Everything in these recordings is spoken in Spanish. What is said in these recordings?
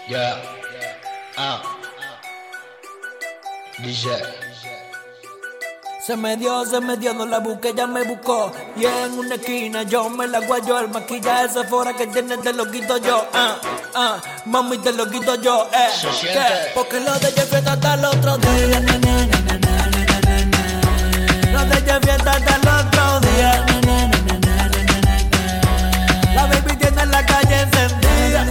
Yeah. DJ. Se me dio, no la busqué, ella me buscó. Y en una esquina yo me la guayo. El maquillaje ese fuera que tiene te lo quito yo. Mami, te lo quito yo, Se siente. ¿Qué? Porque lo de ella fiesta hasta el otro día. Lo de ella fiesta hasta el otro día. La baby tiene la calle encendida.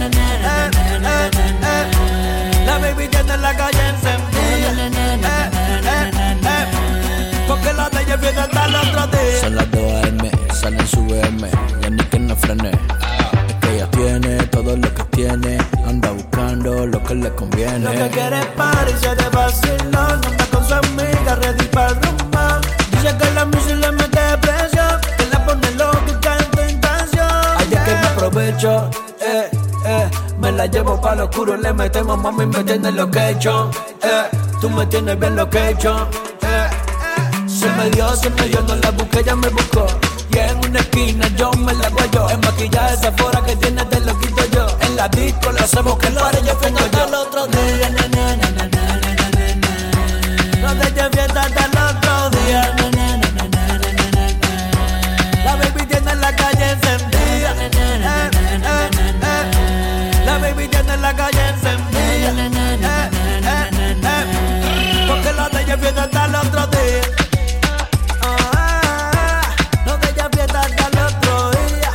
La baby tiene la calle encendida. Porque la de ella fiesta hasta el otro día. Son las 2 AM, sale en su BM, ya ni que no frene. Es que ella tiene todo lo que tiene, anda buscando lo que le conviene. Lo que quiere es party, se de vacilón. Anda con su amiga, ready para el rumba. Dice que la música le mete presión, que la pone loca en tu intención. Ayer que me aprovecho, me la llevo para lo oscuro. Le metemos, mami, me tiene lo que he hecho. Tú me tienes bien lo que he hecho. Se me dio, no la busqué, ella me buscó. Y en una esquina yo me la guayo. El maquillaje esa fuera que tiene te lo quito yo. En la disco le hacemos que el par ella fiesta hasta el otro día. No de ella fiesta hasta el otro día. La baby tiene la calle encendida. La baby tiene la calle encendida. Porque la de ella fiesta hasta el otro día. No de ella fiesta hasta el otro día.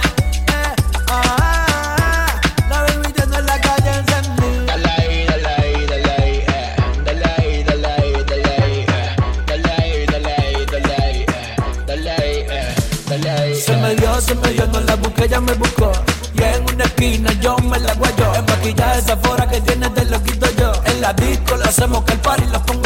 La baby tiene la calle encendida. Dale ahí, dale ahí, dale ahí, dale ahí, dale ahí, dale ahí, dale ahí, dale ahí, dale ahí, dale ahí, dale ahí. Se me dio, no la busqué, ella me buscó. Y en una esquina yo me la guayo. El maquillaje esa fuera que tiene te lo quito yo. En la disco le hacemos que el party lo ponga